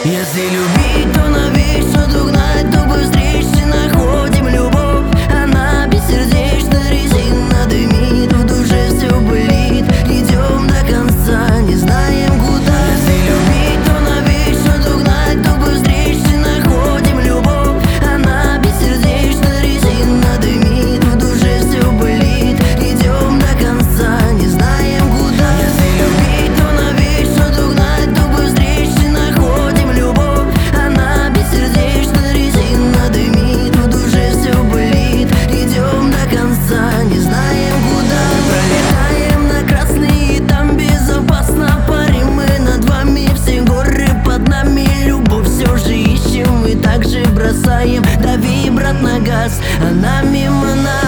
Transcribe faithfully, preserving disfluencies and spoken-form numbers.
Если любить, то навечно догнать, то быстрее находим любовь. Она бессердечна, резина дымит, в душе все болит. Идем до конца, не знаем куда. Если любить, то навечно догнать, то быстрее находим любовь. Она бессердечна, резина дымит, в душе все болит. Идем до конца, не знаем куда. Если любить, то навечно догнать, то быстрее находим любовь. Она бессердечна, резина дымит, в душе все болит. Идем до конца, не знаем куда. Пролетаем на красный, и там безопасно. Парим мы над вами, все горы под нами. Любовь все же ищем и также бросаем. Дави, брат, на газ, она мимо нас.